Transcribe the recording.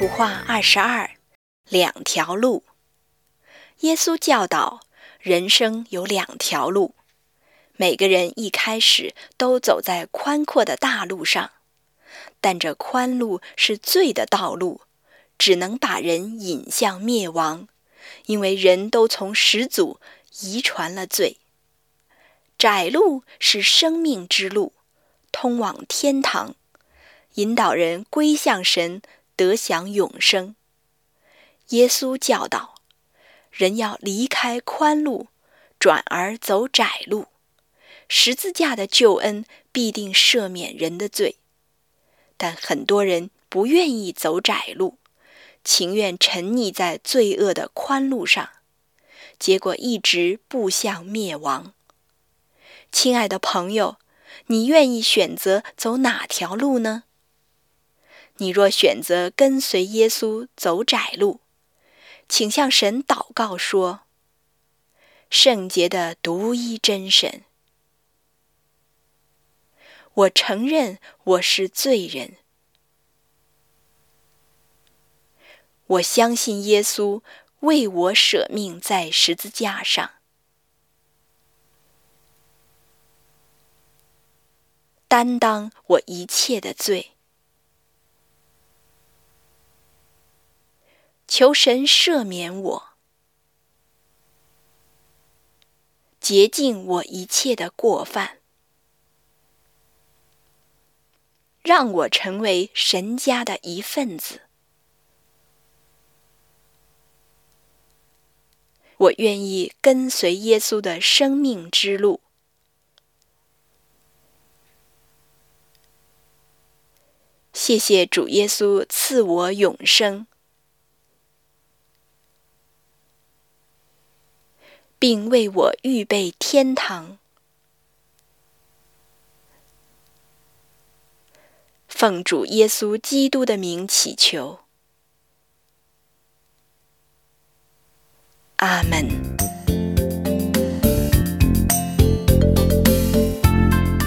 图画22，两条路。耶稣教导，人生有两条路，每个人一开始都走在宽阔的大路上，但这宽路是罪的道路，只能把人引向灭亡，因为人都从始祖遗传了罪。窄路是生命之路，通往天堂，引导人归向神，得享永生。耶稣教导，人要离开宽路，转而走窄路。十字架的救恩必定赦免人的罪，但很多人不愿意走窄路，情愿沉溺在罪恶的宽路上，结果一直步向灭亡。亲爱的朋友，你愿意选择走哪条路呢？你若选择跟随耶稣走窄路，请向神祷告说：圣洁的独一真神，我承认我是罪人，我相信耶稣为我舍命在十字架上，担当我一切的罪。求神赦免我，洁净我一切的过犯，让我成为神家的一份子。我愿意跟随耶稣的生命之路。谢谢主耶稣赐我永生，并为我预备天堂。奉主耶稣基督的名祈求，阿们。